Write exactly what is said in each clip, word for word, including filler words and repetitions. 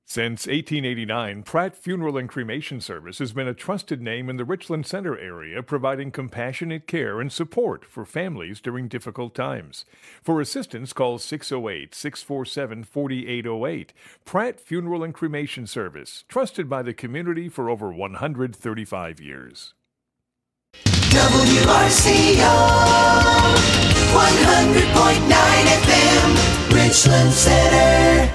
Since eighteen eighty-nine, Pratt Funeral and Cremation Service has been a trusted name in the Richland Center area, providing compassionate care and support for families during difficult times. For assistance, call six oh eight, six four seven, four eight oh eight. Pratt Funeral and Cremation Service, trusted by the community for over one hundred thirty-five years. W R C O, one hundred point nine F M, Richland Center.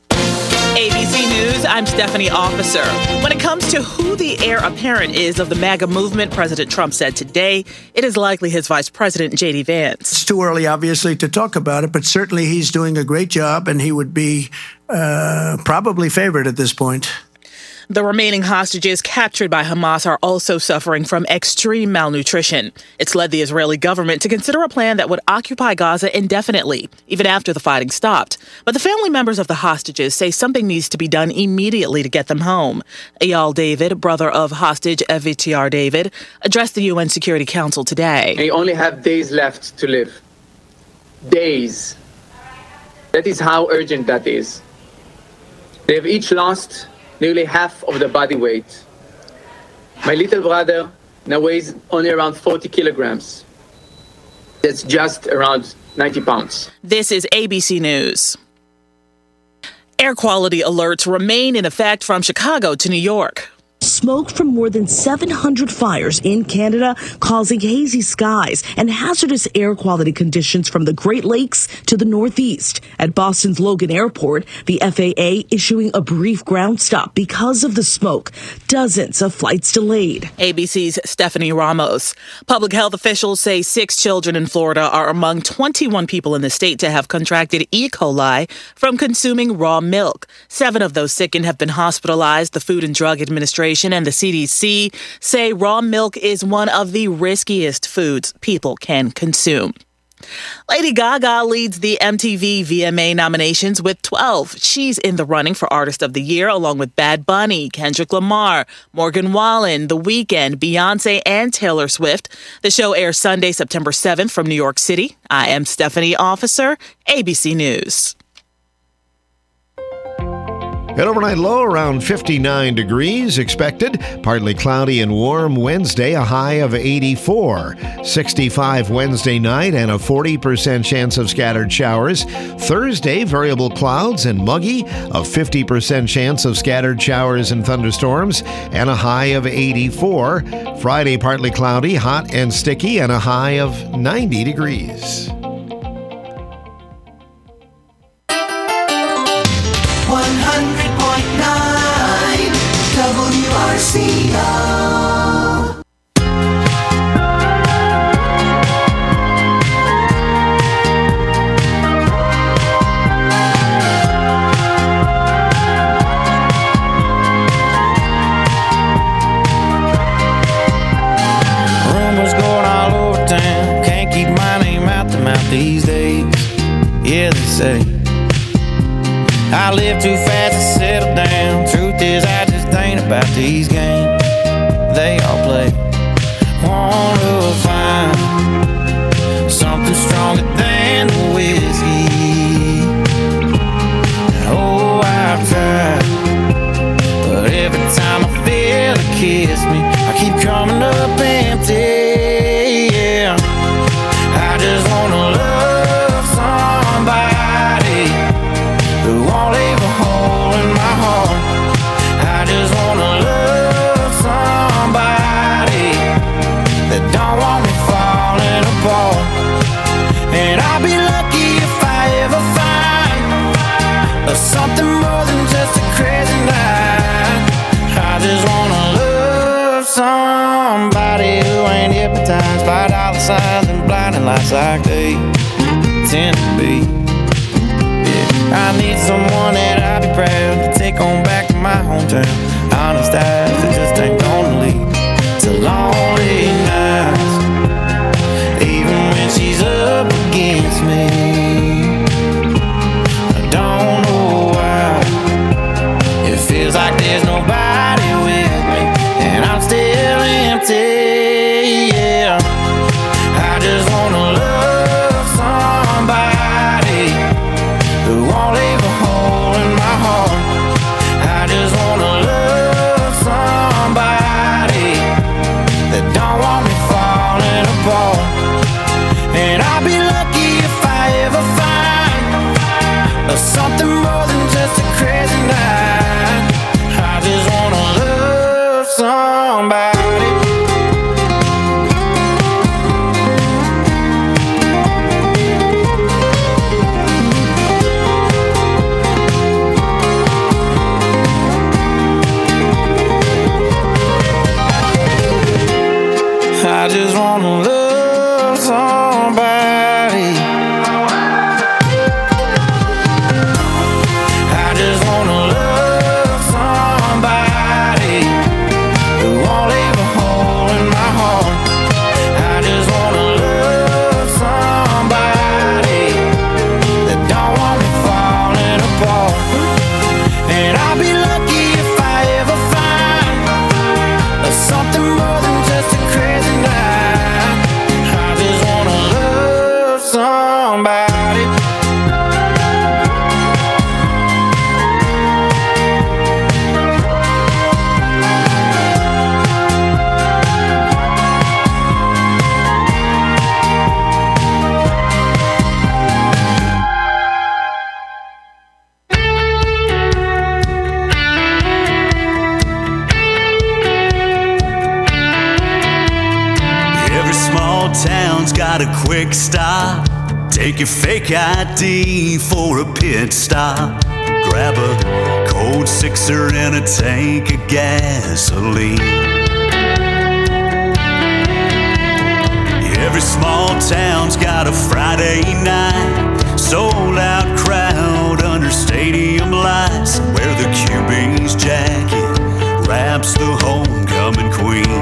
A B C News, I'm Stephanie Officer. When it comes to who the heir apparent is of the MAGA movement, President Trump said today it is likely his Vice President, J D. Vance. It's too early, obviously, to talk about it, but certainly he's doing a great job, and he would be uh, probably favored at this point. The remaining hostages captured by Hamas are also suffering from extreme malnutrition. It's led the Israeli government to consider a plan that would occupy Gaza indefinitely, even after the fighting stopped. But the family members of the hostages say something needs to be done immediately to get them home. Eyal David, brother of hostage Avitar David, addressed the U N Security Council today. They only have days left to live. Days. That is how urgent that is. They've each lost nearly half of the body weight. My little brother now weighs only around forty kilograms. That's just around ninety pounds. This is A B C News. Air quality alerts remain in effect from Chicago to New York. Smoke from more than seven hundred fires in Canada causing hazy skies and hazardous air quality conditions from the Great Lakes to the Northeast. At Boston's Logan Airport, the F A A issuing a brief ground stop because of the smoke. Dozens of flights delayed. A B C's Stephanie Ramos. Public health officials say six children in Florida are among twenty-one people in the state to have contracted E. coli from consuming raw milk. Seven of those sickened have been hospitalized. The Food and Drug Administration and the C D C say raw milk is one of the riskiest foods people can consume. Lady Gaga leads the M T V V M A nominations with twelve. She's in the running for Artist of the Year, along with Bad Bunny, Kendrick Lamar, Morgan Wallen, The Weeknd, Beyonce, and Taylor Swift. The show airs Sunday, September seventh from New York City. I am Stephanie Officer, A B C News. An overnight low around fifty-nine degrees expected. Partly cloudy and warm Wednesday, a high of eighty-four. sixty-five Wednesday night and a forty percent chance of scattered showers. Thursday, variable clouds and muggy, a fifty percent chance of scattered showers and thunderstorms, and a high of eighty-four. Friday, partly cloudy, hot and sticky, and a high of ninety degrees. one hundred point nine W R C O. Rumors going all over town, can't keep my name out the mouth these days. Yeah, they say I live too fast to settle down. Truth is, I just ain't about these games they all play. Wanna find something stronger than the whiskey. Oh, I've tried, but every time I feel it kiss me, I keep coming up empty. Yeah, I just wanna love somebody who won't leave a hole in my heart. I just wanna love somebody that don't want me falling apart. And I'll be lucky if I ever find something more than just a crazy night. I just wanna love somebody who ain't hypnotized by dollar signs and blinding lights like they tend to be. I need someone that I'll be proud to take on back to my hometown. Honest eyes that just ain't gonna lead to lonely nights. Even when she's up against me, I don't know why it feels like there's nobody with me, and I'm still empty. Yeah, I just wanna love somebody who won't leave a hole in my heart. got a quick stop. Take your fake I D for a pit stop. Grab a cold sixer and a tank of gasoline. Every small town's got a Friday night, sold out crowd under stadium lights, where the Q B's jacket wraps the homecoming queen.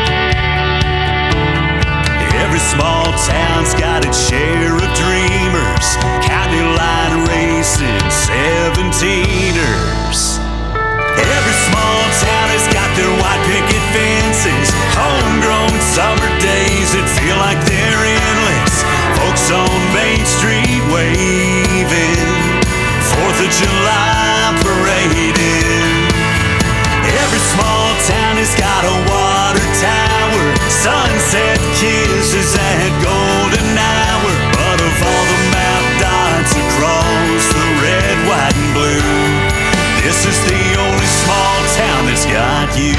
Every small town's got its share of dreamers, county line racing seventeeners. Every small town has got their white picket fences, homegrown summer days that feel like they're endless. Folks on Main Street waving, Fourth of July parading. Every small town has got a water tower, sunset kisses at golden hour. But of all the map dots across the red, white, and blue, this is the only small town that's got you.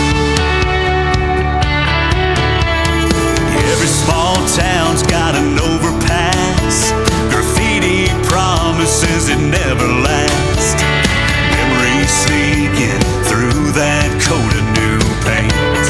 Every small town's got an overpass, graffiti promises it never lasts. Memories sneaking through that coat of new paint.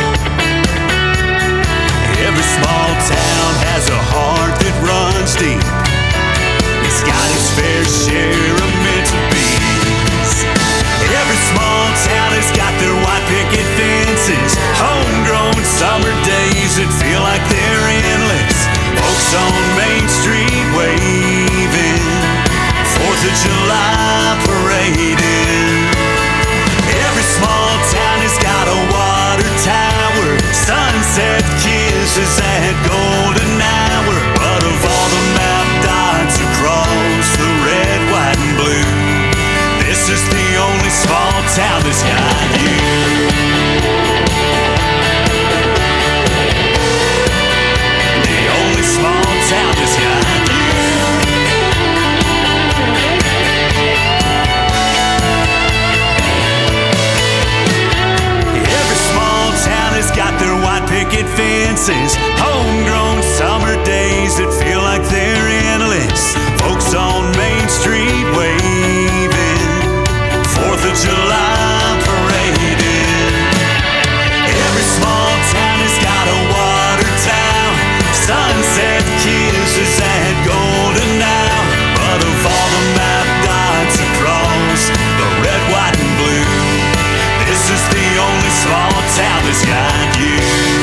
Every small town has a heart that runs deep. It's got its fair share of meant to be's. Every small town has got their white picket fences, homegrown summer days that feel like they're endless. Folks on Main Street waving, Fourth of July parading. Every small town has got a water tower, sunset kisses at golden hour. But of all the map dots across the red, white, and blue, this is the only small town that's got you. The only small town that's got you. Got their white picket fences, homegrown summer days that feel like they're endless. Folks on Main Street waving, Fourth of July parading. Every small town has got a water tower, sunset kisses at golden hour. But of all the map dots across the red, white, and blue, this is the only small town that's got you.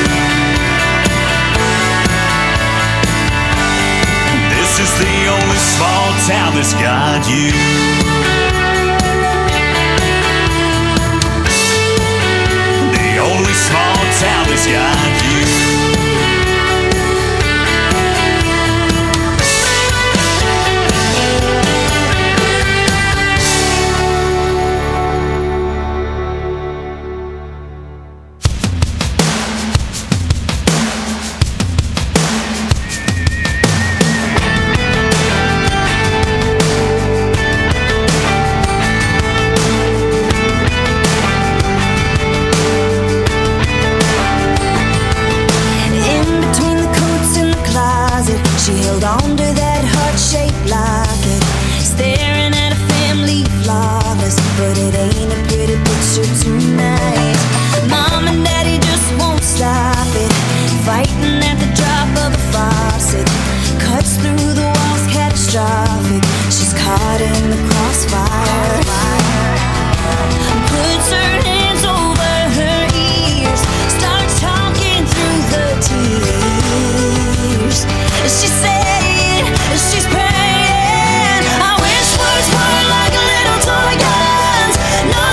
This is the only small town that's got you. The only small town that's got you. No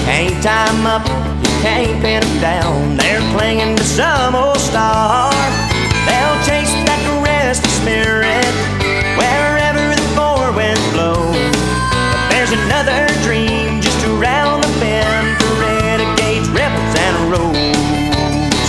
Can't tie 'em up, you can't pin 'em down. They're clinging to some old star. They'll chase that restless spirit wherever the four winds blow. But there's another dream just around the bend for renegades, rebels, and roads.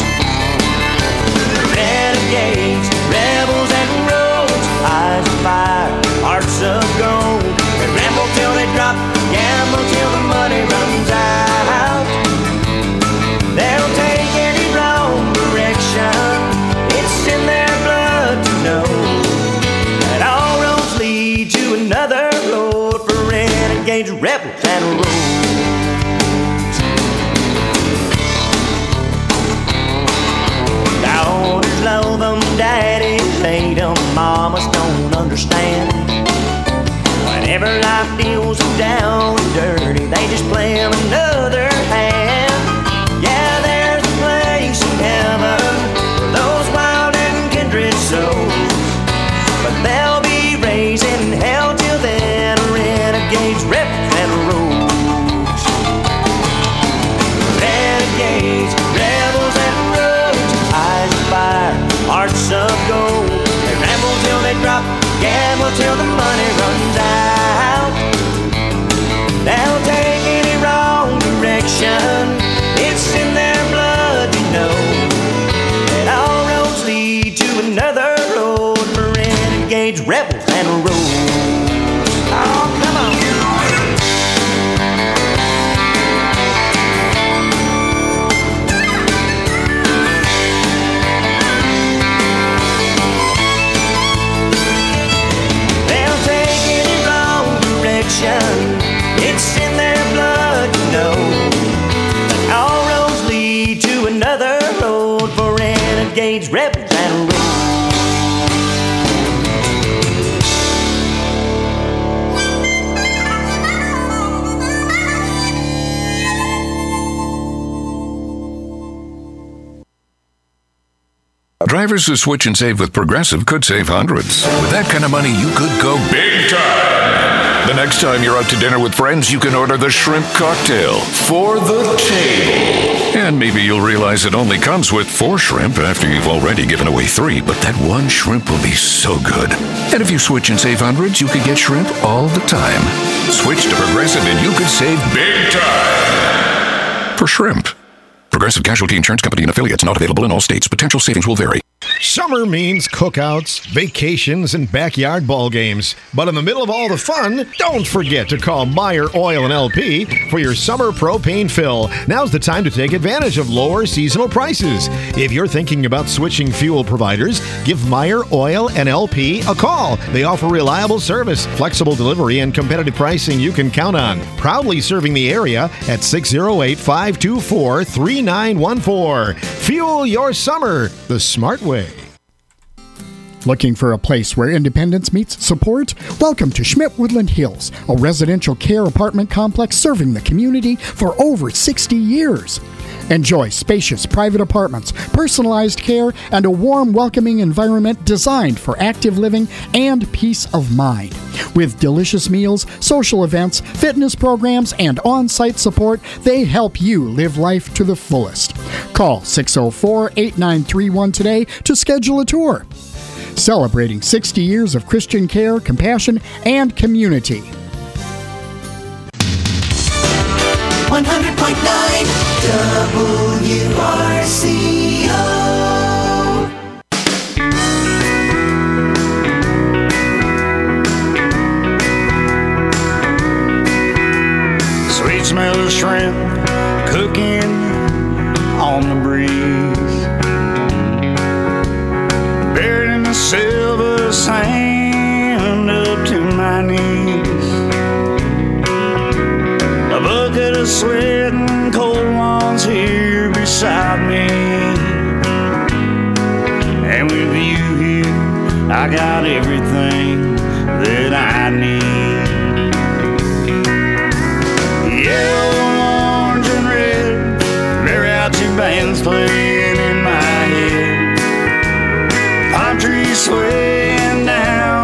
Renegades, rebels, and roads. Eyes of fire, hearts of gold. They ramble till they drop, gamble till the money runs out. They'll take any wrong direction. It's in their blood to know that all roads lead to another road for renegades, rebels, and roads. Daughters love them, daddies hate them, mamas don't understand. Whenever life deals them down and dirty, they just play them another hand. Yeah, there's a place in heaven for those wild and kindred souls, but they'll be raising hell till then, renegades, rebels, and roads. Renegades, rebels, and roads. Eyes of fire, hearts of gold. They ramble till they drop, gamble till the money runs out. They'll take any wrong direction. It's in their blood to know that all roads lead to another road for renegades, rebels, and roads. Oh, come on. They'll take any wrong direction. It's in their blood to know that all roads lead to another road for renegades, rebels, and roads. Drivers who switch and save with Progressive could save hundreds. With that kind of money, you could go big time. The next time you're out to dinner with friends, you can order the shrimp cocktail for the table. And maybe you'll realize it only comes with four shrimp after you've already given away three, but that one shrimp will be so good. And if you switch and save hundreds, you could get shrimp all the time. Switch to Progressive and you could save big time for shrimp. Progressive Casualty Insurance Company and affiliates, not available in all states. Potential savings will vary. Summer means cookouts, vacations, and backyard ball games. But in the middle of all the fun, don't forget to call Meyer Oil and L P for your summer propane fill. Now's the time to take advantage of lower seasonal prices. If you're thinking about switching fuel providers, give Meyer Oil and L P a call. They offer reliable service, flexible delivery, and competitive pricing you can count on. Proudly serving the area at six oh eight, five two four, three nine one four. Fuel your summer the smart way. Looking for a place where independence meets support? Welcome to Schmidt Woodland Hills, a residential care apartment complex serving the community for over sixty years. Enjoy spacious private apartments, personalized care, and a warm, welcoming environment designed for active living and peace of mind. With delicious meals, social events, fitness programs, and on-site support, they help you live life to the fullest. Call six oh four, eight nine three one today to schedule a tour. Celebrating sixty years of Christian care, compassion, and community. one hundred point nine W R C O. Sweet smell of shrimp cooking on the breeze, buried in the silver sand up to my knees. A bucket of sweat and cold ones here beside me, and with you here, I got everything that I need. Yellow, orange, and red, mariachi bands playing in my head, palm trees swaying down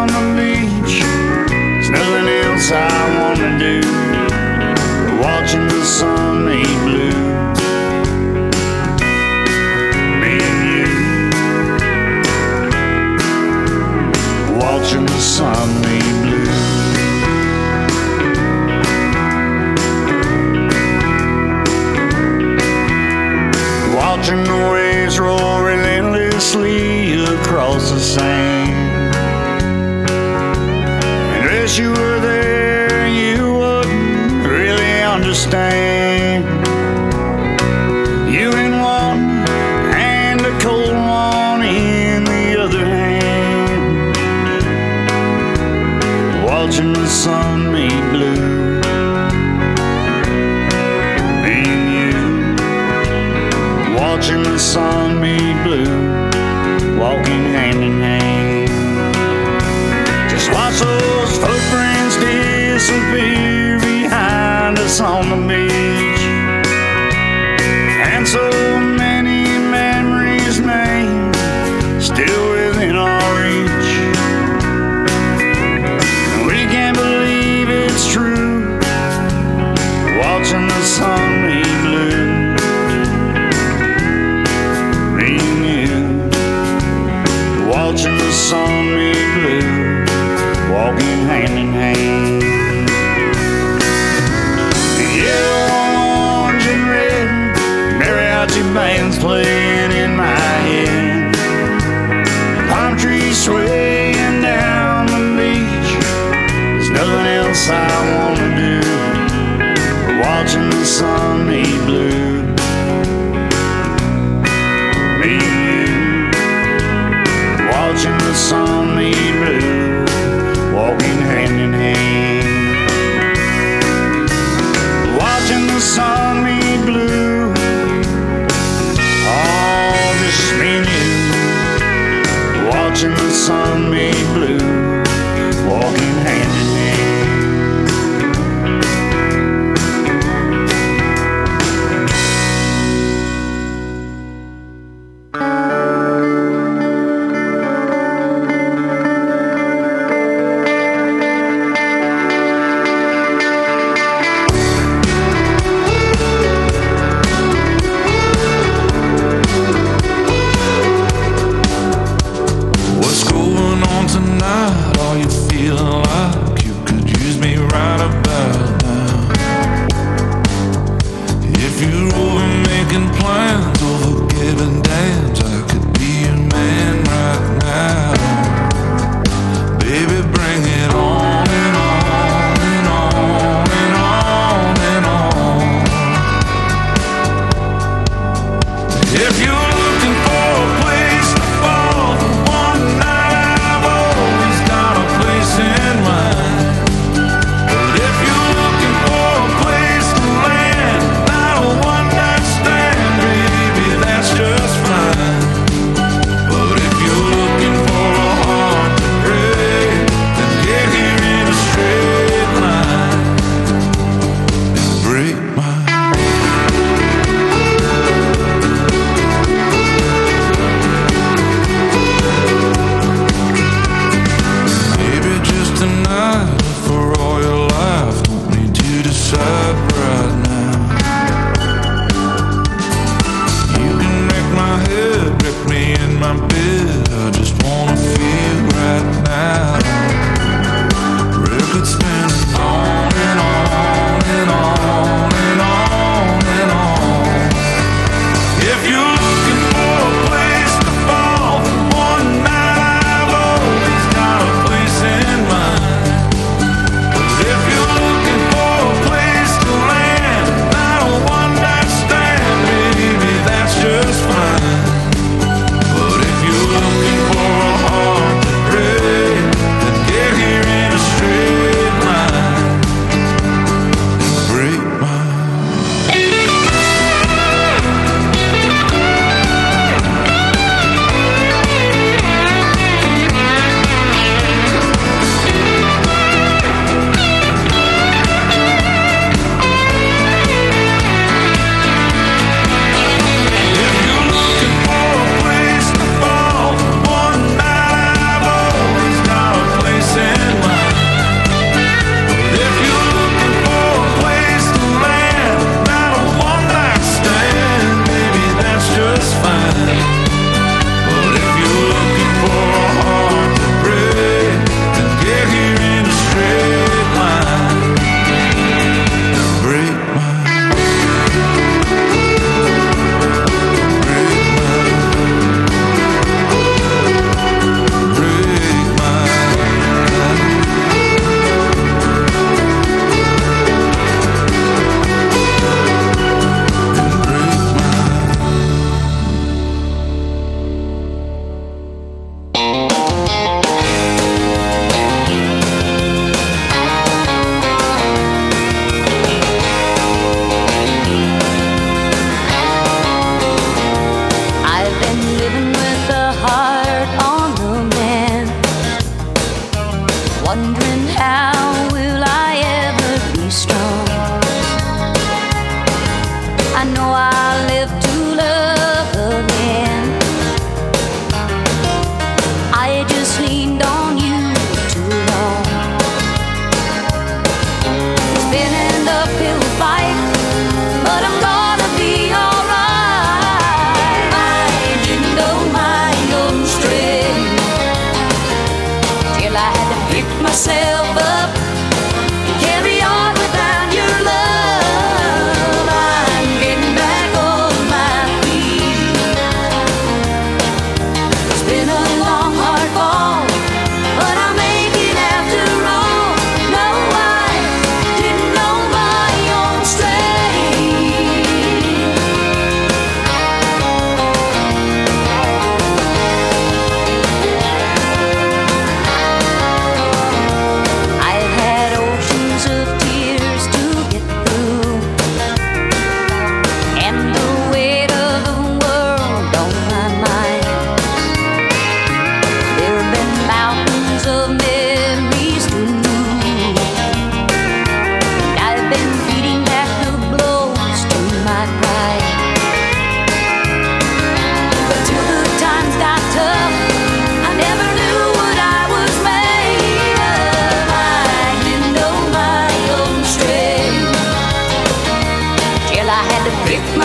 stand. You in one and a cold one in the other hand, watching the sun meet blue. Me and you, watching the sun meet blue, walking hand in hand. Just watch those footprints disappear behind us on the beach, and so many memories made still within our reach. We can't believe it's true, watching the sun meet blue. Me and you, watching the sun meet blue, walking hand in hand. The yellow, orange, and red mariachi bands playing in my head. Palm trees swaying down the beach. There's nothing else I wanna do but watching the sun meet blue. Me and you, watching the sun meet blue, walking hand in hand. Watching the sun meet blue, oh, just me and you. Watching the sun meet blue, walking hand in hand.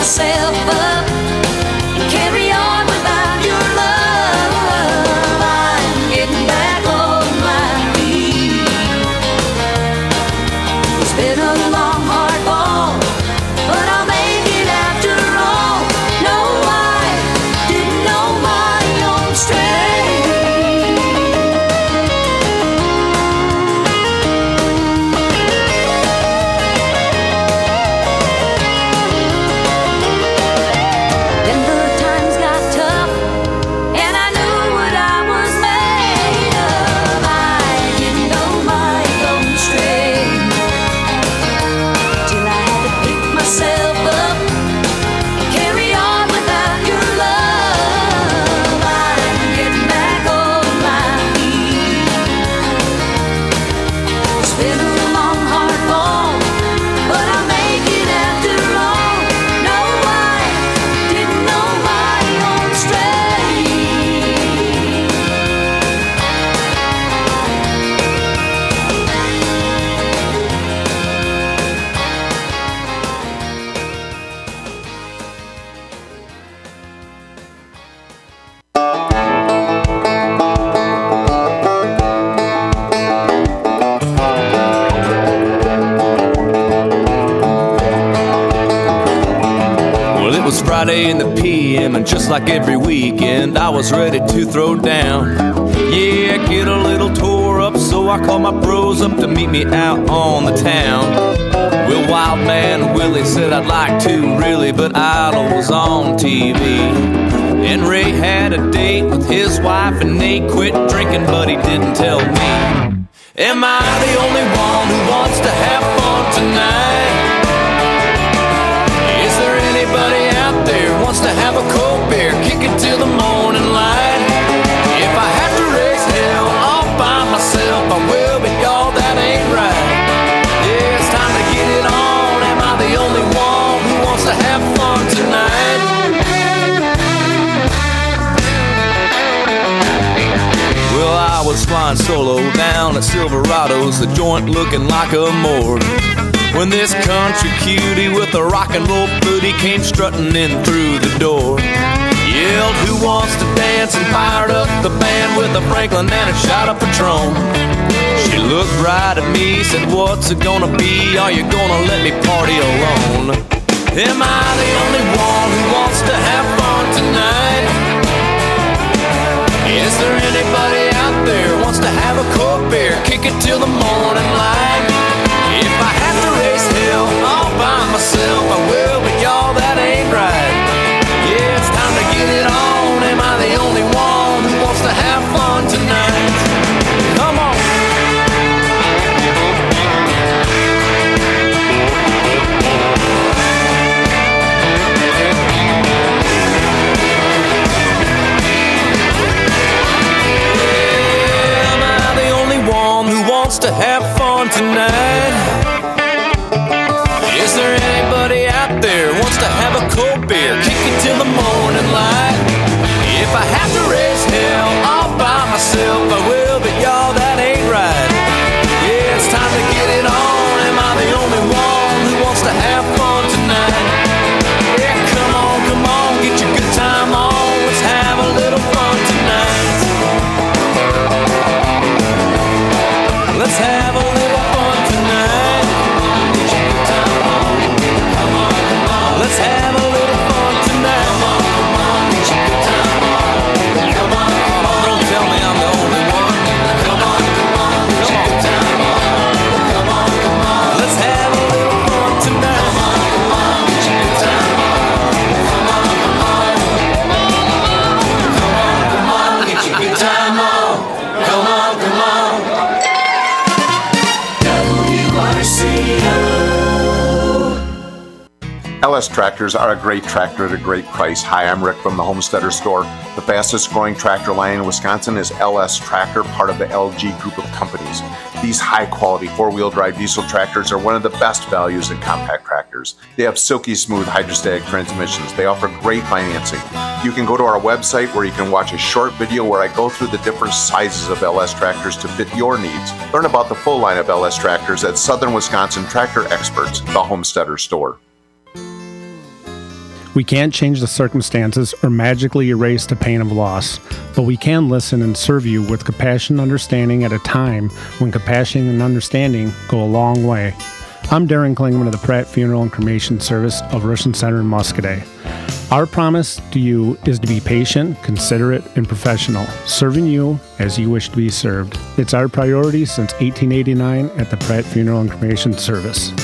myself up and carry on without your love. I'm getting back on my feet. It's been a long, hard fall, but I'll make it after all. No, I didn't know my own strength. Friday in the P M, and just like every weekend, I was ready to throw down. Yeah, get a little tore up, so I called my bros up to meet me out on the town. Well, Wild Man Willie said I'd like to, really, but Idol was on T V. And Ray had a date with his wife, and Nate quit drinking, but he didn't tell me. Am I the only one who wants to have fun tonight? Is there anybody out there wants to have a cold beer, kick it till the morning light? If I have to raise hell all by myself, I will, but y'all, that ain't right. Yeah, it's time to get it on. Am I the only one who wants to have fun tonight? Well, I was flying solo down at Silverado's, the joint looking like a morgue, when this country cutie with a rock and roll booty came strutting in through the door. Yelled, who wants to dance, and fired up the band with a Franklin and a shot of Patron. She looked right at me, said, what's it gonna be? Are you gonna let me party alone? Am I the only one who wants to have fun tonight? Is there anybody out there who wants to have a cold beer, kick it till the morning light? If I have to raise hell all by myself, I will, but y'all, that ain't right. Yeah, it's time to get it on. Am I the only one who wants to have fun tonight? Come on. Yeah, am I the only one who wants to have fun tonight? Is there anybody out there wants to have a cold beer, kick it till the morning light? If I have to raise hell all by myself, I will, but y'all, that ain't right. Yeah, it's time to get it on. Am I the only one who wants to have fun tonight? Yeah, come on, come on, get your good time on. Let's have a little fun tonight. Let's have a little fun tonight. Let's have a little fun tonight. Come on, come on, get your good time on. Come on, come on, don't tell me I'm the only one. Come on, come on, get your good time on. Come on, come on, let's have a little fun tonight. Come on, come on, get your good time on. Come on, come on, come on, come on, get your good time on. Come on, come on. W R C O. L S Tractors are a great tractor at a great price. Hi, I'm Rick from the Homesteader Store. The fastest growing tractor line in Wisconsin is L S Tractor, part of the L G group of companies. These high quality four-wheel drive diesel tractors are one of the best values in compact tractors. They have silky smooth hydrostatic transmissions. They offer great financing. You can go to our website where you can watch a short video where I go through the different sizes of L S tractors to fit your needs. Learn about the full line of L S tractors at Southern Wisconsin Tractor Experts, the Homesteader Store. We can't change the circumstances or magically erase the pain of loss, but we can listen and serve you with compassion and understanding at a time when compassion and understanding go a long way. I'm Darren Klingman of the Pratt Funeral and Cremation Service of Richland Center in Muscoda. Our promise to you is to be patient, considerate, and professional, serving you as you wish to be served. It's our priority since eighteen eighty-nine at the Pratt Funeral and Cremation Service.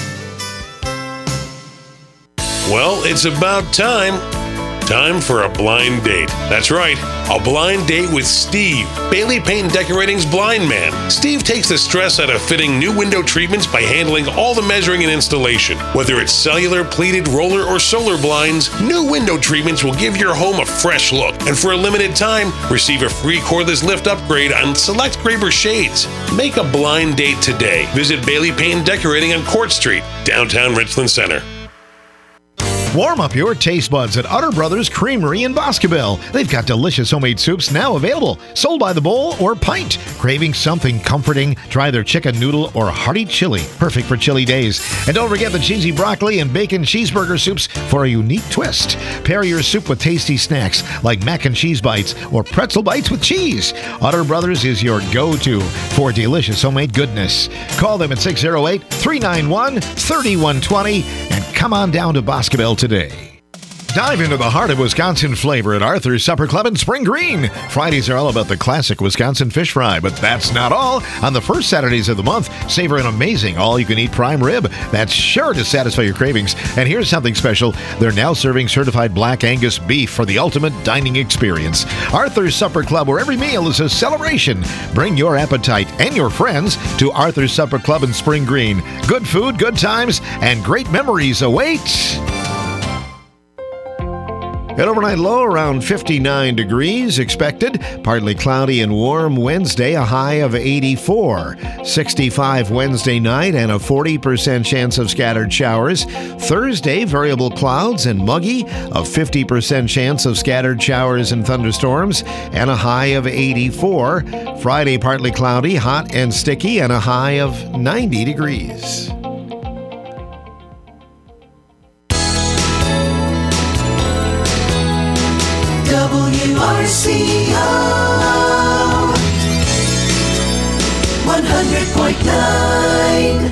Well, it's about time. Time for a blind date. That's right, a blind date with Steve, Bailey Paint and Decorating's blind man. Steve takes the stress out of fitting new window treatments by handling all the measuring and installation. Whether it's cellular, pleated, roller, or solar blinds, new window treatments will give your home a fresh look. And for a limited time, receive a free cordless lift upgrade on select Graber shades. Make a blind date today. Visit Bailey Paint and Decorating on Court Street, downtown Richland Center. Warm up your taste buds at Utter Brothers Creamery in Boscobel. They've got delicious homemade soups now available, sold by the bowl or pint. Craving something comforting? Try their chicken noodle or hearty chili, perfect for chilly days. And don't forget the cheesy broccoli and bacon cheeseburger soups for a unique twist. Pair your soup with tasty snacks like mac and cheese bites or pretzel bites with cheese. Utter Brothers is your go-to for delicious homemade goodness. Call them at six oh eight, three nine one, three one two zero and come on down to Boscobel today. Dive into the heart of Wisconsin flavor at Arthur's Supper Club in Spring Green. Fridays are all about the classic Wisconsin fish fry, but that's not all. On the first Saturdays of the month, savor an amazing all-you-can-eat prime rib that's sure to satisfy your cravings. And here's something special. They're now serving certified Black Angus beef for the ultimate dining experience. Arthur's Supper Club, where every meal is a celebration. Bring your appetite and your friends to Arthur's Supper Club in Spring Green. Good food, good times, and great memories await. An overnight low around fifty-nine degrees expected. Partly cloudy and warm Wednesday, a high of eighty-four. sixty-five Wednesday night and a forty percent chance of scattered showers. Thursday, variable clouds and muggy, a fifty percent chance of scattered showers and thunderstorms, and a high of eighty-four. Friday, partly cloudy, hot and sticky, and a high of ninety degrees. W R C O one hundred point nine.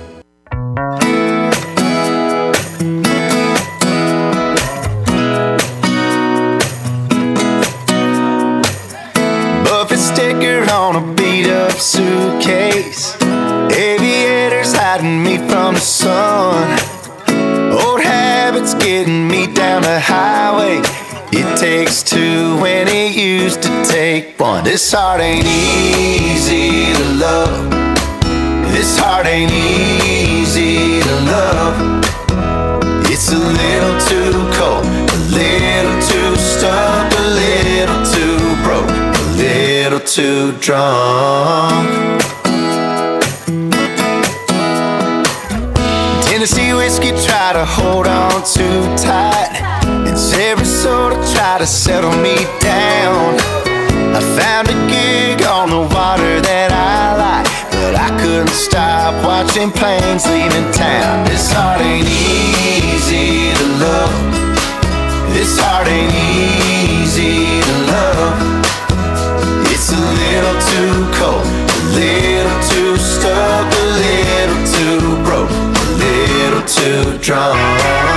Buffett sticker on a beat up suitcase. Aviators hiding me from the sun. Old habits getting me down the highway. It takes two when it used to take one. This heart ain't easy to love. This heart ain't easy to love. It's a little too cold, a little too stuck, a little too broke, a little too drunk. Tennessee whiskey try to hold on too tight. Sarasota tried to settle me down. I found a gig on the water that I like, but I couldn't stop watching planes leaving town. This heart ain't easy to love. This heart ain't easy to love. It's a little too cold, a little too stuck, a little too broke, a little too drunk.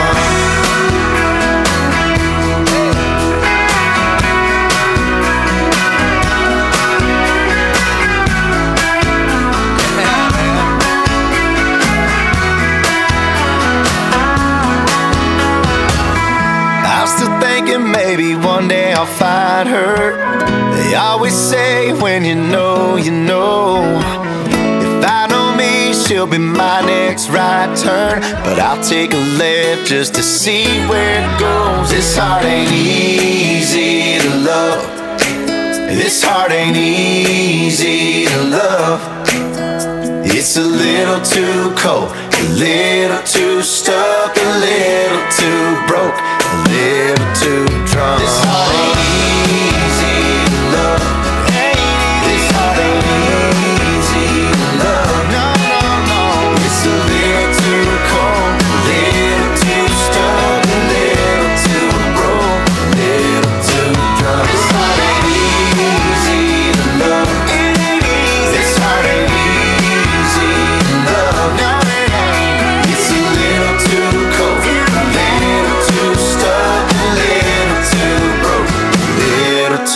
Maybe one day I'll find her. They always say when you know, you know. If I know me, she'll be my next right turn. But I'll take a left just to see where it goes. This heart ain't easy to love. This heart ain't easy to love. It's a little too cold, a little too stuck, a little too broke, a little too drunk. This heart ain't easy to love. This heart ain't easy to love. No, no, no. It's a little too cold, a little too stuck, a little too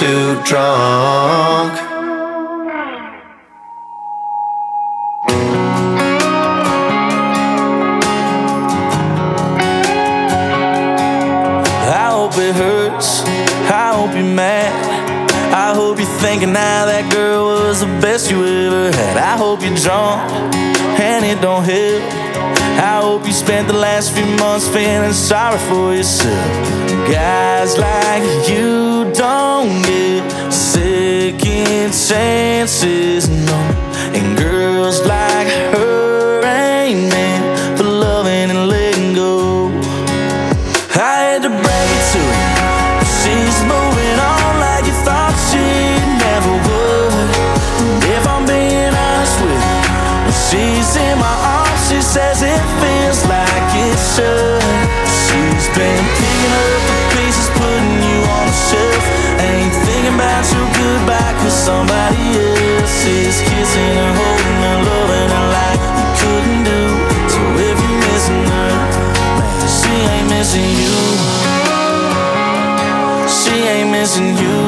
too drunk. I hope it hurts, I hope you're mad, I hope you're thinking now that girl was the best you ever had. I hope you're drunk and it don't help. I hope you spent the last few months feeling sorry for yourself. Guys like you don't get second chances, no. And girls like her ain't meant for loving and letting go. I had to break it to her, but she's moving on like you thought she never would. And if I'm being honest with you, when she's in my arms, she says it feels like it should. She's been picking up the pieces, putting you on the shelf. Ain't thinking about your goodbye, cause somebody else is kissing her, holding her, loving her like you couldn't do. So if you're missing her, man, she ain't missing you. She ain't missing you.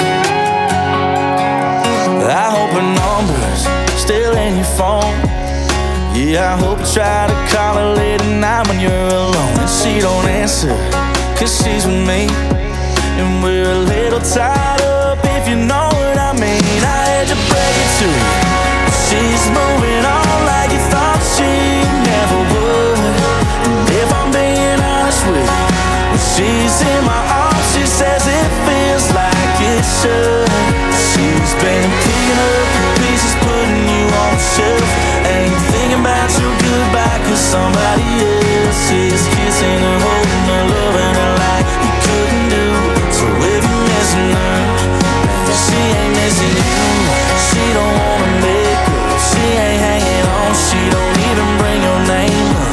I hope her number's still in your phone. Yeah, I hope you try to call her late at night when you're alone and she don't answer, cause she's with me. And we're a little tied up, if you know what I mean. I had to break it to you, she's moving on like you thought she never would. And if I'm being honest with you, when she's in my arms, she says it feels like it should. She's been picking up the pieces, putting you on the shelf. Ain't thinking about your goodbye, cause somebody else is kissing her, holding her, loving her like you couldn't do. So if you're missing her, she ain't missing you. She don't wanna make up, she ain't hanging on, she don't even bring your name up.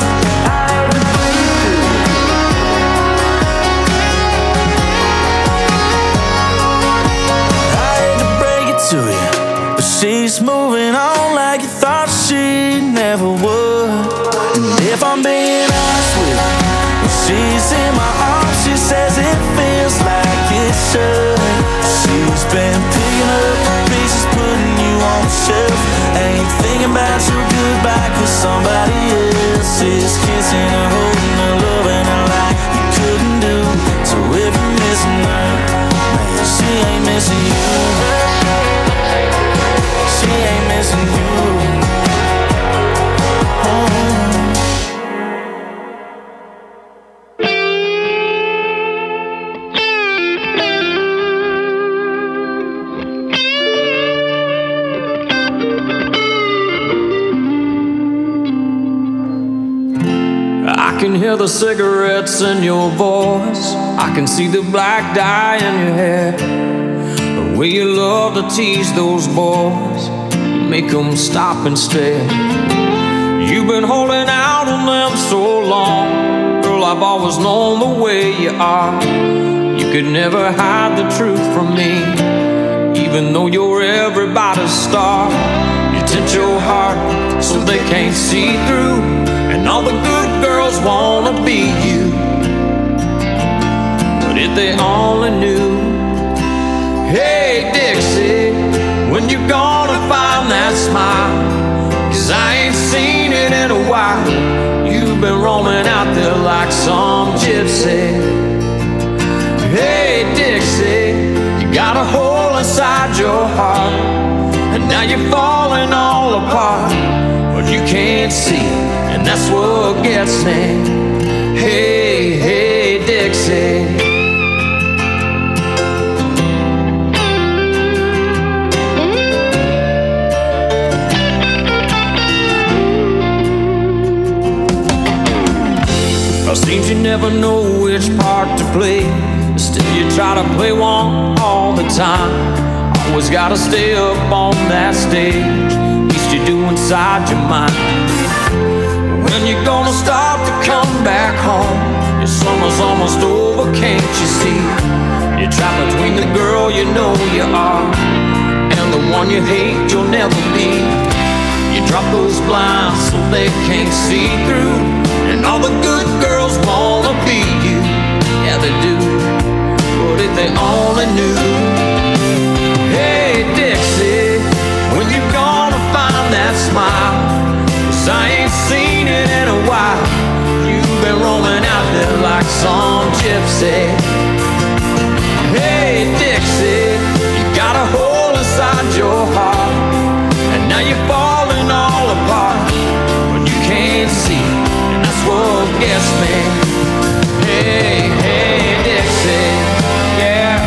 I hate to break it to you, but she's moving on like you thought she never would. And if I'm being honest with you, when she's in my arms, she says it feels like it should. She's been picking up the pieces, putting you on the shelf. Ain't thinking about your goodbye, cause somebody else is kissing her, holding her, loving her like you couldn't do. So if you're missing her, man, she ain't missing you. She ain't missing you. I can hear the cigarettes in your voice, I can see the black dye in your hair. The way you love to tease those boys, you make them stop and stare. You've been holding out on them so long, girl, I've always known the way you are. You could never hide the truth from me, even though you're everybody's star. You tint your heart so they can't see through, and all the good girls wanna be you. But if they only knew, hey Dixie, when you gonna find that smile? Cause I ain't seen it in a while. You've been roaming out there like some gypsy. Hey Dixie, you got a hole inside your heart, and now you're falling all apart. But you can't see, and that's what gets me. Hey, hey Dixie, seems you never know which part to play, still you try to play one all the time. Always gotta stay up on that stage, at least you do inside your mind. When you gonna start to come back home? Your summer's almost over, can't you see? You're trapped between the girl you know you are and the one you hate you'll never be. You drop those blinds so they can't see through, and all the good girls wanna be you. Yeah, they do. But if they only knew, been roaming out there like some gypsy. Hey Dixie, you got a hole inside your heart, and now you're falling all apart when you can't see, and that's what gets me. Hey, hey Dixie, yeah.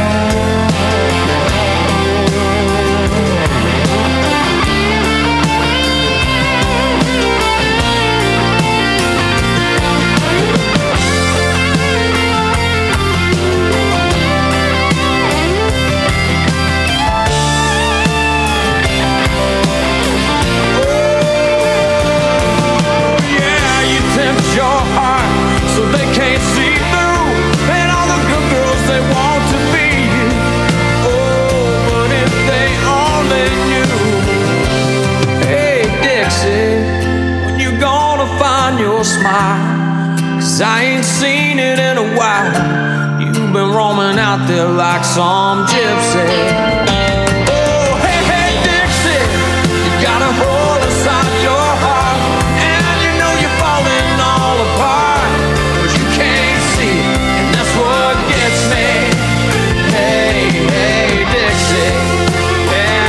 Smile, 'cause I ain't seen it in a while. You've been roaming out there like some gypsy. Oh, hey, hey, Dixie, you got a hole inside your heart, and you know you're falling all apart, but you can't see, and that's what gets me. Hey, hey, Dixie, yeah.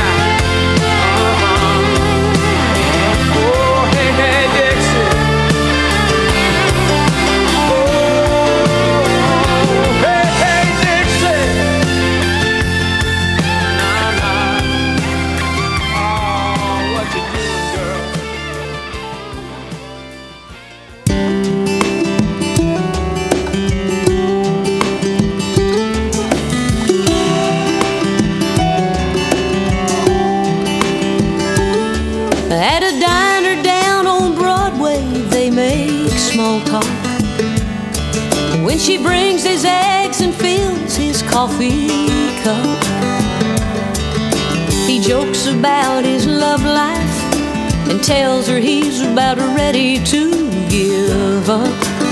Uh-huh. Oh, hey, hey, Dixie. At a diner down on Broadway, they make small talk. When she brings his eggs and fills his coffee cup, he jokes about his love life and tells her he's about ready to give up.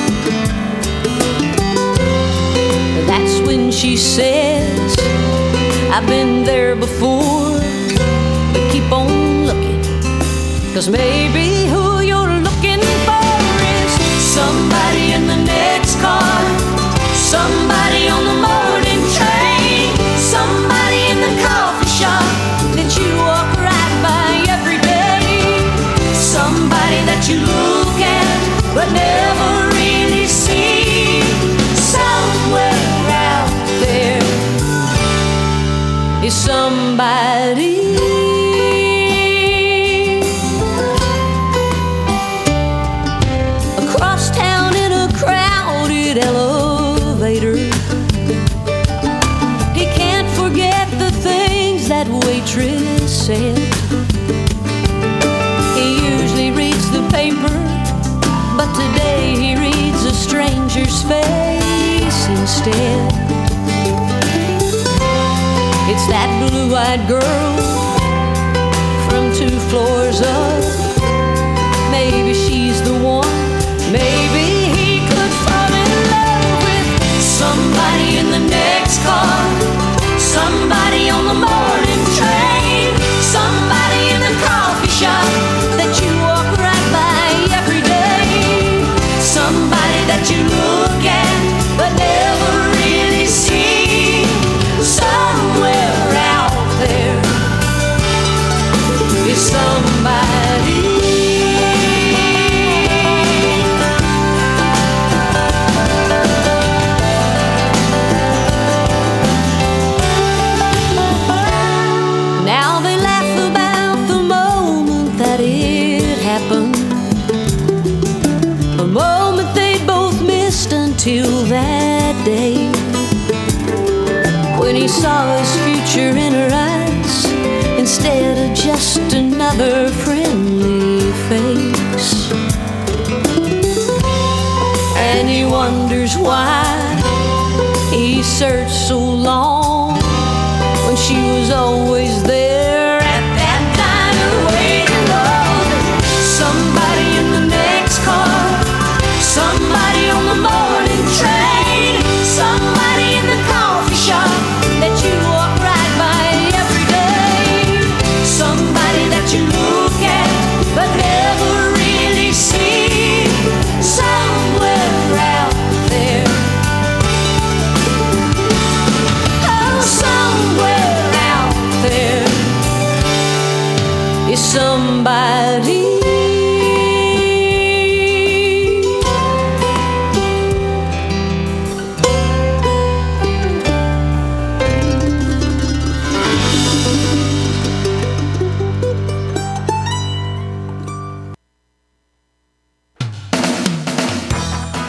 That's when she says, I've been there before, but keep on looking, 'cause maybe who you're looking for is somebody in the next car, somebody on the morning train, somebody in the coffee shop that you walk right by every day, somebody that you look at but never really see. Somewhere out there is somebody. Elevator, he can't forget the things that waitress said. He usually reads the paper, but today he reads a stranger's face instead. It's that blue-eyed girl from two floors up. Maybe she's the one, maybe somebody in the next car, somebody on the morning train, somebody in the coffee shop that you walk right by every day, somebody that you look at but never really see. Somewhere out there is somebody. Till that day when he saw his future in her eyes instead of just another friendly face, and he wonders why he searched so long when she was always there at that diner waiting on somebody in the next car, somebody on the morning train, somebody in the coffee shop that you walk right by every day, somebody that you look at but never really see. Somewhere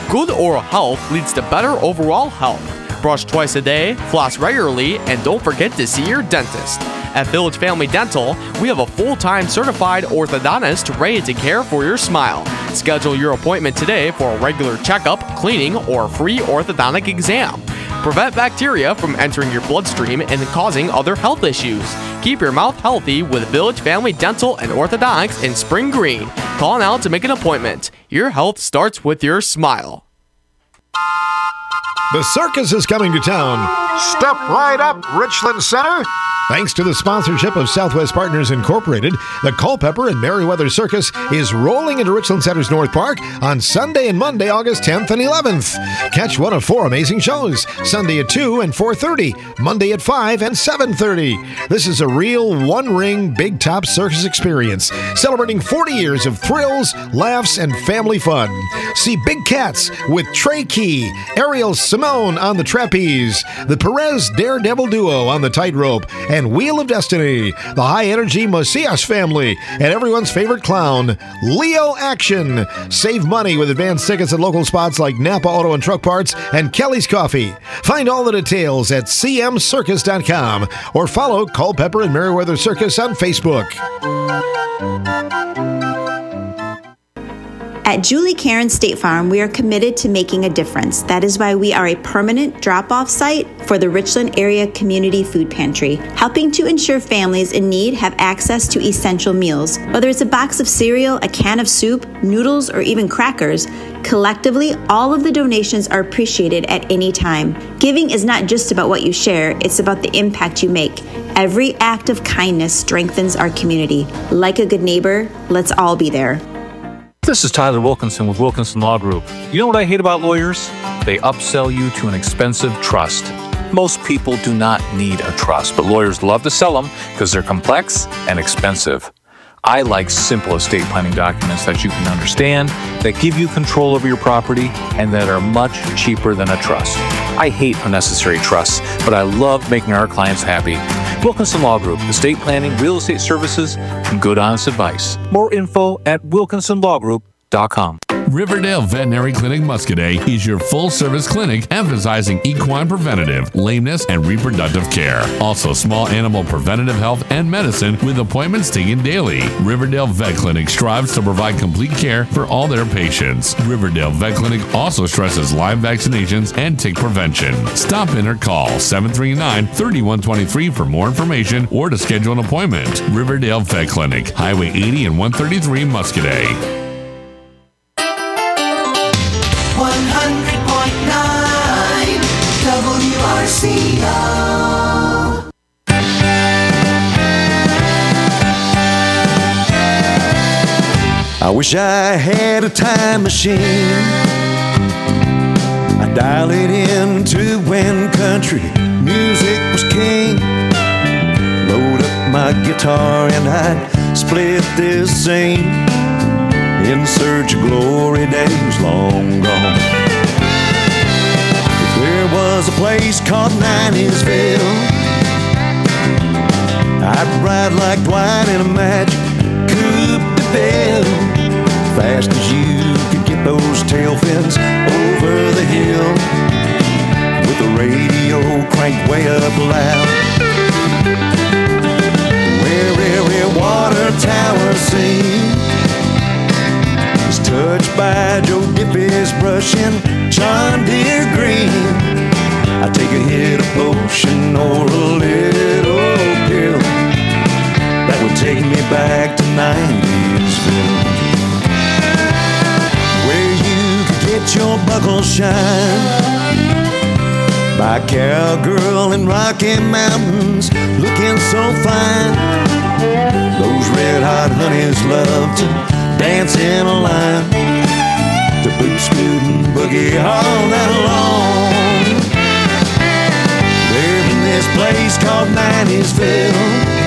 Good oral health leads to better overall health. Brush twice a day, floss regularly, and don't forget to see your dentist. At Village Family Dental, we have a full-time certified orthodontist ready to care for your smile. Schedule your appointment today for a regular checkup, cleaning, or free orthodontic exam. Prevent bacteria from entering your bloodstream and causing other health issues. Keep your mouth healthy with Village Family Dental and Orthodontics in Spring Green. Call now to make an appointment. Your health starts with your smile. The circus is coming to town. Step right up, Richland Center. Thanks to the sponsorship of Southwest Partners Incorporated, the Culpeper and Merriweather Circus is rolling into Richland Center's North Park on Sunday and Monday, August tenth and eleventh. Catch one of four amazing shows, Sunday at two and four thirty, Monday at five and seven thirty. This is a real one-ring, big-top circus experience, celebrating forty years of thrills, laughs, and family fun. See Big Cats with Trey Key, Ariel Simone on the trapeze, the Perez Daredevil Duo on the tightrope, and Wheel of Destiny, the high-energy Macias family, and everyone's favorite clown, Leo Action. Save money with advanced tickets at local spots like Napa Auto and Truck Parts and Kelly's Coffee. Find all the details at c m circus dot com or follow Culpeper and Merriweather Circus on Facebook. At Julie Karen State Farm, we are committed to making a difference. That is why we are a permanent drop-off site for the Richland Area Community Food Pantry, helping to ensure families in need have access to essential meals. Whether it's a box of cereal, a can of soup, noodles, or even crackers, collectively, all of the donations are appreciated at any time. Giving is not just about what you share, it's about the impact you make. Every act of kindness strengthens our community. Like a good neighbor, let's all be there. This is Tyler Wilkinson with Wilkinson Law Group. You know what I hate about lawyers? They upsell you to an expensive trust. Most people do not need a trust, but lawyers love to sell them because they're complex and expensive. I like simple estate planning documents that you can understand, that give you control over your property, and that are much cheaper than a trust. I hate unnecessary trusts, but I love making our clients happy. Wilkinson Law Group, estate planning, real estate services, and good honest advice. More info at wilkinson law group dot com. Riverdale Veterinary Clinic Muscadet is your full-service clinic emphasizing equine preventative, lameness, and reproductive care. Also, small animal preventative health and medicine with appointments taken daily. Riverdale Vet Clinic strives to provide complete care for all their patients. Riverdale Vet Clinic also stresses live vaccinations and tick prevention. Stop in or call seven three nine, three one two three for more information or to schedule an appointment. Riverdale Vet Clinic, Highway eighty and one thirty-three, Muscadet. one hundred point nine W R C O. I wish I had a time machine. I'd dial it into when country music was king. Load up my guitar and I'd split this scene in search of glory days long gone. If there was a place called Nineysville, I'd ride like Dwight in a magic coupe de belle, fast as you could get those tail fins over the hill, with the radio cranked way up loud, where every water tower seemed touched by Joe Diffie's brush in John Deere green. I take a hit of potion or a little pill that would take me back to Nineysville, where you could get your buckle shine by a cowgirl in Rocky Mountains looking so fine. Those red hot honeys love to dance in a line to boot scoot and boogie all night long. There's in this place called Nineysville,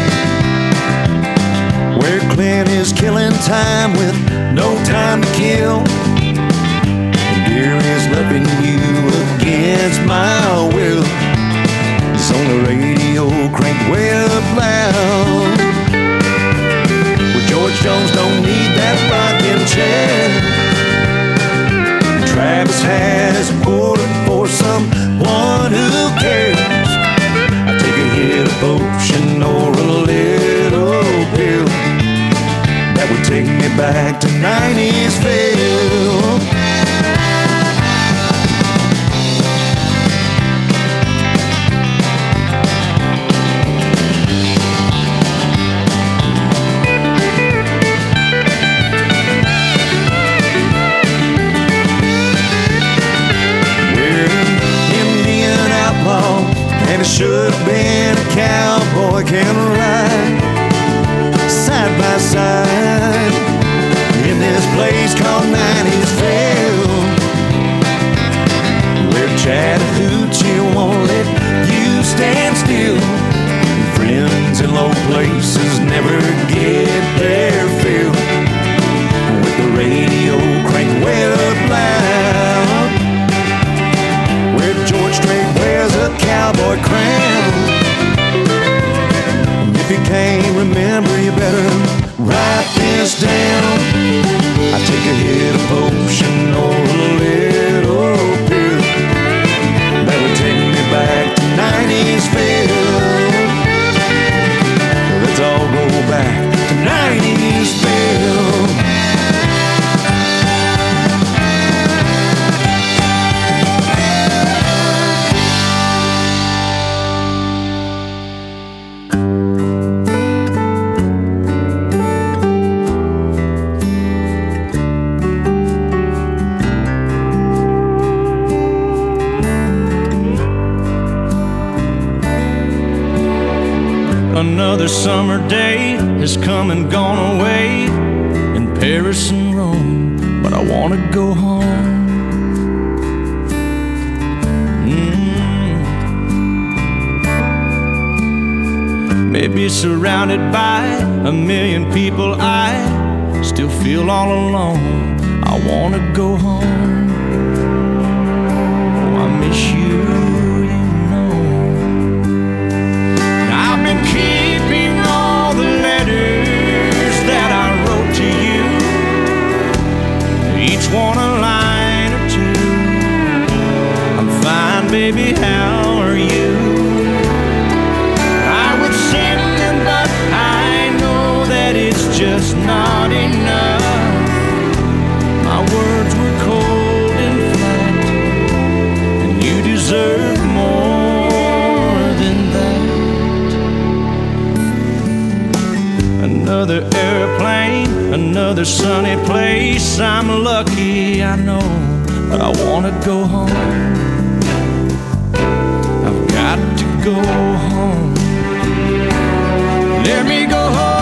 where Clint is killing time with no time to kill, and deer is loving you against my will. It's on the radio cranked way up loud, where George Jones don't need that rocking chair. Travis back to Nineysville. And it should have been a cowboy can ride side by side in this place called Nineysville, where Chattahoochee won't let you stand still. Friends in low places never get their fill. With the radio cranked way up loud, where George Strait wears a cowboy crown. If you can't remember, you better write this down. I take a hit of potion or a little pill that would take me back to Nineysville. Let's all go back to Nineysville. Another summer day has come and gone away in Paris and Rome, but I want to go home. Mm. Maybe surrounded by a million people, I still feel all alone. I want to go home. Oh, I miss you. Keeping all the letters that I wrote to you, each one a line or two. I'm fine, baby, how are you? I would send them, but I know that it's just not enough. My words were cold and flat, and you deserve more than that. Another airplane, another sunny place. I'm lucky, I know, but I want to go home. I've got to go home. Let me go home.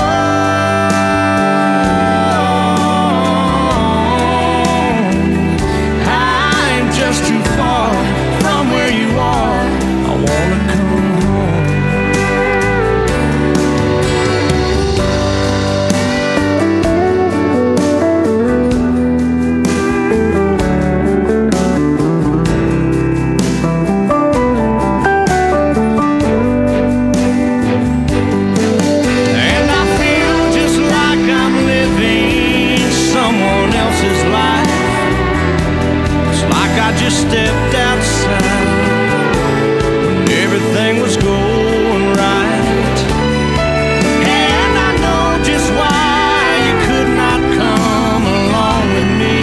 I'm just too far from where you are. I want to come home. Stepped outside when everything was going right, and I know just why you could not come along with me.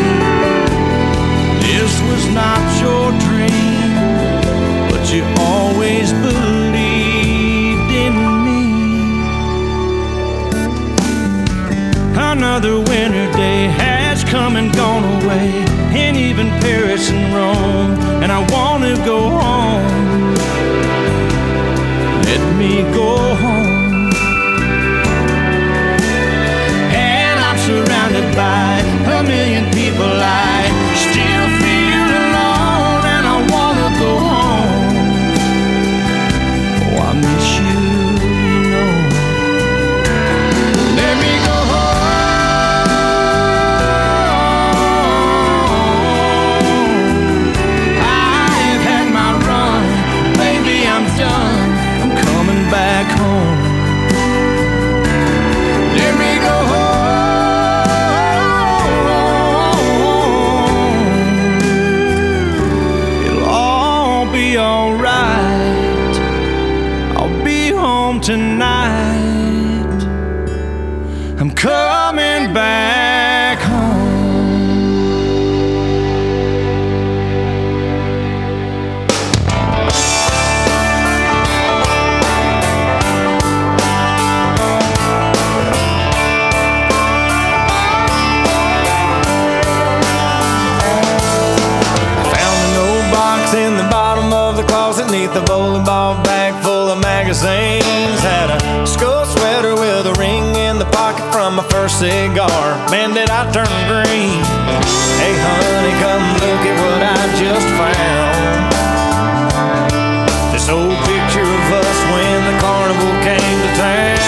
This was not your dream, but you always believed in me. Another winter day has come and gone away, and even Paris and Rome, and I want to go home. Let me go home. And I'm surrounded by a million people. I still feel alone, and I want to go home. Oh, I miss you, you know. Let me go home. Back home. Let me go home. underneath the bowling ball bag full of magazines. Had a skull sweater with a ring in the pocket from my first cigar. Man, did I turn green. Hey honey, come look at what I just found. This old picture of us when the carnival came to town.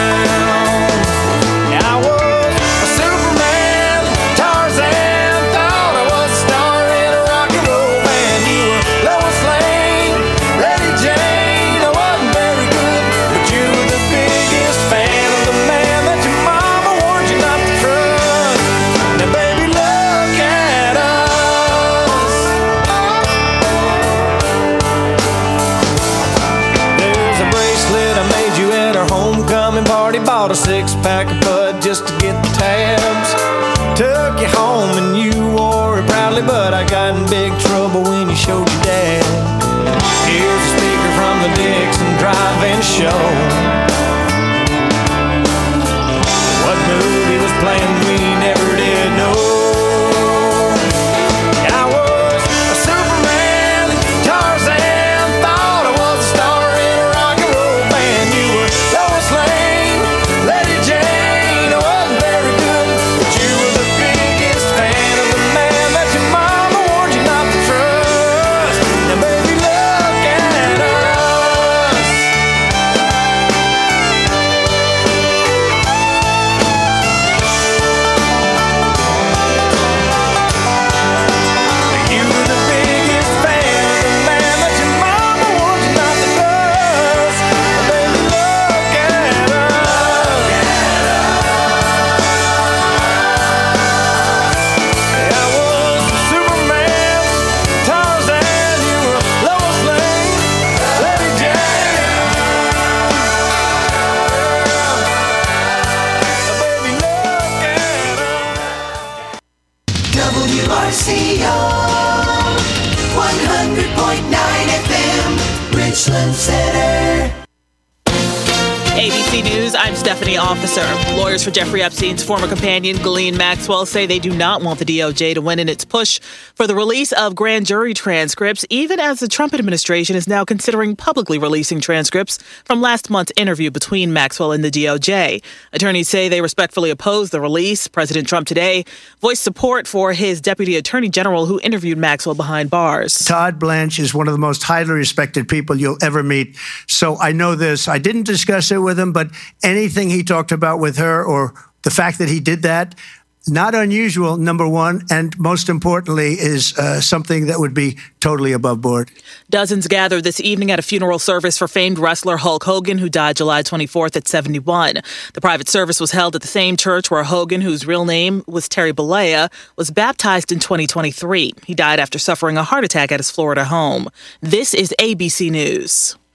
I was a Superman, Tarzan, thought I was a star in a rock and roll band. You were Lois Lane, Lady Jane. I wasn't very good, but you were the biggest fan of the man that your mama warned you not to trust. Now baby, look at us. There's a bracelet I made you at our homecoming party. Bought a six-pack of Bud just to get the tabs. Took you home and you wore it proudly, but I got in big trouble when you showed your dad. Here's a speaker from the Dixon Drive-In show. What movie was playing we never did know. I was a Superman, Tarzan, thought I was a star in a rock and roll band. You were Lois Lane, Lady Jane. I wasn't very good, but you were the biggest fan of the man that your mama warned you not to trust. Now baby, look at us. You were the biggest fan of the man that your mama warned you not to trust. Now baby, look at us. I was Superman, Tarzan, you were Lois Lane, Lady Jane. Baby, look at us. W R C O one hundred point nine F M, Richland Center. A B C News, I'm Stephanie Officer. Lawyers for Jeffrey Epstein's former companion, Ghislaine Maxwell, say they do not want the D O J to win in its push for the release of grand jury transcripts, even as the Trump administration is now considering publicly releasing transcripts from last month's interview between Maxwell and the D O J. Attorneys say they respectfully oppose the release. President Trump today voiced support for his deputy attorney general who interviewed Maxwell behind bars. Todd Blanche is one of the most highly respected people you'll ever meet. So I know this. I didn't discuss it with him, but anything he talked about with her or the fact that he did that, not unusual, number one, and most importantly is uh, something that would be totally above board. Dozens gathered this evening at a funeral service for famed wrestler Hulk Hogan, who died July twenty-fourth at seventy-one. The private service was held at the same church where Hogan, whose real name was Terry Bollea, was baptized in twenty twenty-three. He died after suffering a heart attack at his Florida home. This is A B C News.